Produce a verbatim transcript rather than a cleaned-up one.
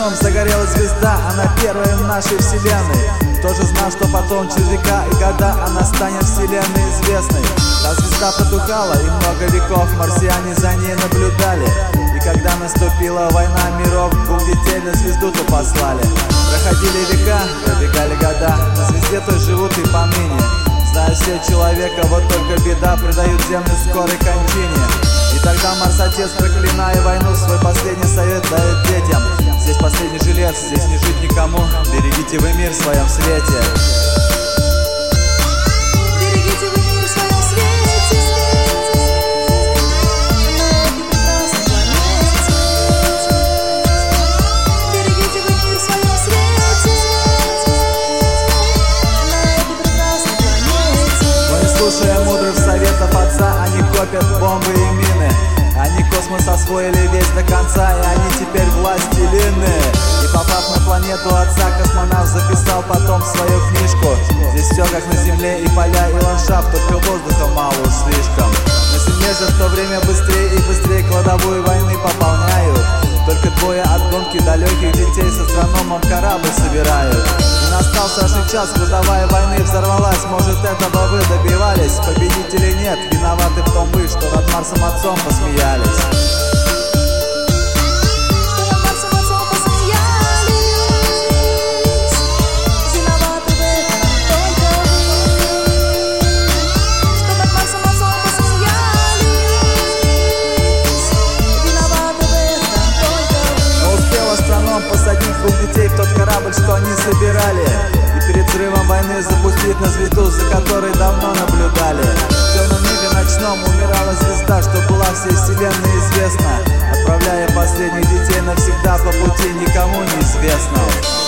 нем загорелась звезда, она первая в нашей вселенной. Кто же знал, что потом через века и года она станет вселенной известной? Та звезда потухала, и много веков марсиане за ней наблюдали. И когда наступила война миров, двух детей на звезду-то послали. Проходили века, пробегали года, на звезде той живут и поныне. Знаю все человека, вот только беда, предают землю скорой кончине. И тогда Марс-отец, проклиная войну, свой последний совет дает детям: здесь последний жилец, здесь не жить никому, берегите вы мир в своем свете. Берегите вы мир в своем свете. Берегите вы мир в своем свете. На этой прекрасной планете. Но не слушая мудрых советов отца, они копят бомбы и мины. Они космос освоили весь до конца, и они теперь властелины. И попав на планету отца, космонавт записал потом свою книжку. Здесь все как на Земле, и поля, и ландшафт, только воздуха мало уж слишком. На Земле же в то время быстрее и быстрее кладовую войны пополняют. Только двое от гонки далеких детей с астрономом корабль собирают. И настал страшный час, кладовая войны взорвалась. Может, этого вы добивались? Победителей нет, виноваты в том вы, что над Марсом отцом посмеялись. Что над Марсом отцом посмеялись. Виноваты в этом только вы. Что над Марсом отцом посмеялись. Виноваты в этом только вы. Но успел астроном посадить двух детей в тот корабль, что они собирали, и перед взрывом войны запустить на звезду, за которой давно наблюдали. В темном небе ночном умирала звезда, что была всей вселенной известна, отправляя последних детей навсегда по пути никому неизвестно.